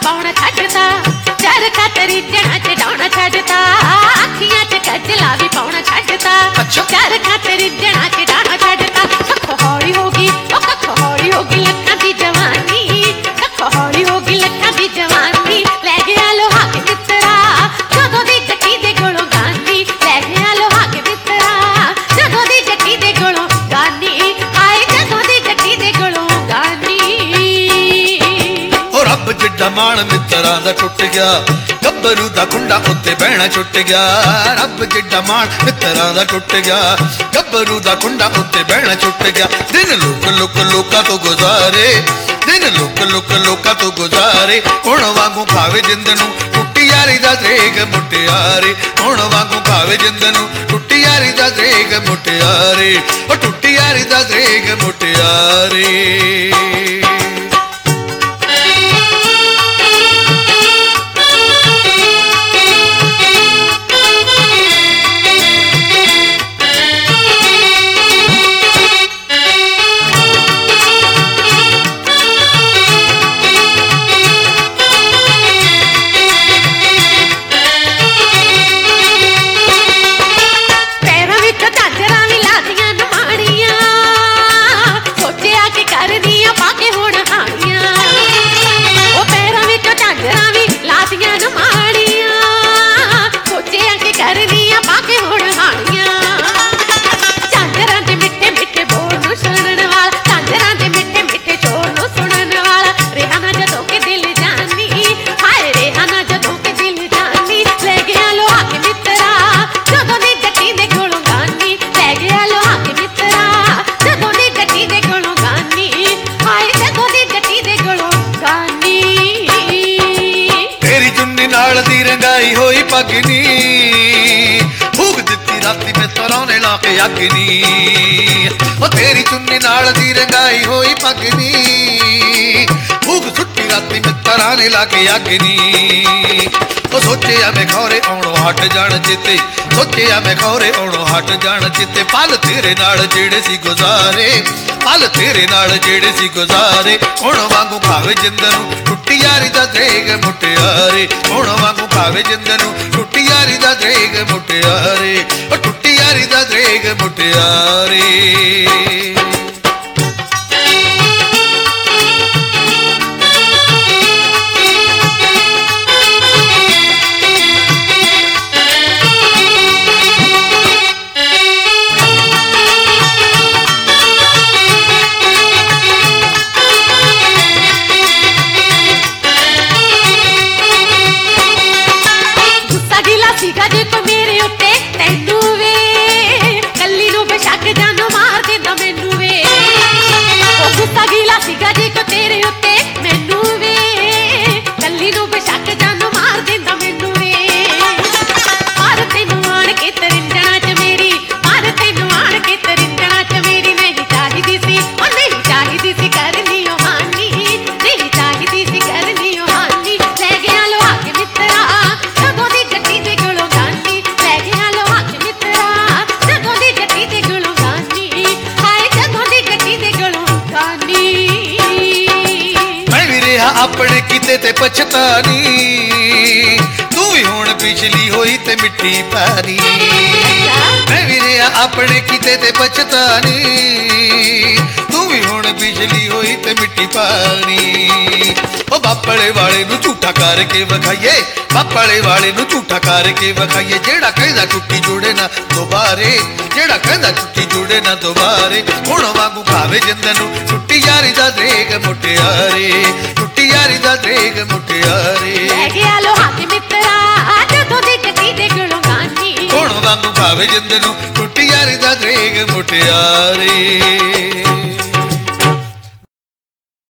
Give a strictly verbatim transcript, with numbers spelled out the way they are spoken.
पाउणा छड्डता चरखा तरीजणा च डाउणा छड्डता अखियां च कजला भी पाउणा छड्डता चरखा तरीजणा च डाउणा छड्डता कख हौली होगी ओ कख हौली होगी लखां दी जवानी कख हौली होगी लखां दी जवानी लै गया लोहा के मित्तरा जदों दी जट्टी दे कोलों गानी लै गया लोहा के मित्तरा जदों दी जट्टी दे कोलों गानी आए जदों दी जट्टी दे कोलों गानी ओ रब जिड्डा माण मित्तरां दा टुट गया गब्बरू दा कुंडा उत्ते बहना छुट गया रब जिड्डा माण मित्तरां दा टुट गया गब्बरू दा कुंडा उत्ते बहना छुट गया दिन लुक लुक लोकां तो गुजारे दिन लुक लुक लोकां तो गुजारे हुण वांगू खावे जिंद नूं टुट्टी यारी दा द्रेग मुटियारे हुण वांगू खावे जिंद नूं टुट्टी यारी दा द्रेग मुटियारे ओ टुट्टी यारी दा द्रेग मुटियारे रंगाई होई पगनी फूक दिती राती में तराने लाके अग्नी ओ तेरी चुन्नी नाल दी रंगाई होई पगनी फूक सुट्टी राती में तराने लाके अग्नी ओ सोचे मैं खौरे आउणो हट जान चिते सोचे मैं खौरे आउणो हट जान चिते पल तेरे नाल जेड़े सी गुजारे पल तेरे नाल जेड़े सी गुजारे हुण वांगू खावे जिंद नूं टुट्टी यारी दा द्रेग मुटियारे हुण वांगू खावे जिंद नूं टुट्टी यारी दा द्रेग मुटियारे ओ टुट्टी यारी दा द्रेग मुटियारे अपने किते ते पछतानी तू भी हुण पिछली होई ते मिट्टी पानी मैं भी रहा अपने किते ते पछतानी तू भी हुण पिछली होई ते मिट्टी पानी ओ बापड़े वाले नू झूठा करके वखाइए बापड़े वाले नू झूठा करके वखाइए जेड़ा कहदा टुट्टी जोड़े ना दोबारे जेड़ा कहदा टुट्टी जोड़े ना दोबारे हुण वांगू खावे जिंद नू टुट्टी यारी दा द्रेग मुटियारे टुट्टी यारी दा द्रेग मुटियारे लै गया लोहा के मित्तरा जदों दी जट्टी दे कोलों गानी हुण वांगू खावे जिंद नू टुट्टी यारी दा द्रेग मुटियारे।